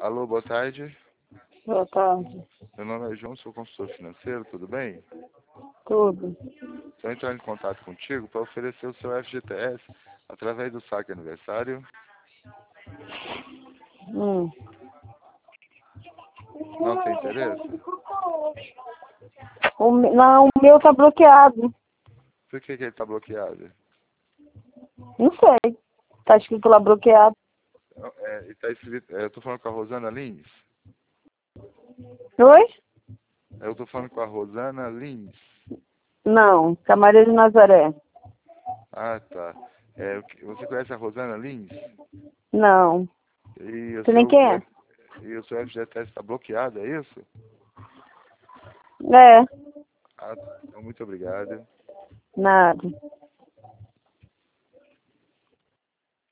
Alô, boa tarde. Boa tarde. Meu nome é João, sou consultor financeiro, tudo bem? Tudo. Estou entrando em contato contigo para oferecer o seu FGTS através do saque aniversário. Não tem interesse? Não, o meu tá bloqueado. Por que ele está bloqueado? Não sei. Tá escrito lá bloqueado. Tá escrito, eu estou falando com a Rosana Lins? Oi? Eu estou falando com a Rosana Lins. Não, Camareira de Nazaré. Ah, tá. Você conhece a Rosana Lins? Não. E o Você nem quem é? o seu FGTS está bloqueado, é isso? É, Ah, então, muito obrigado. nada.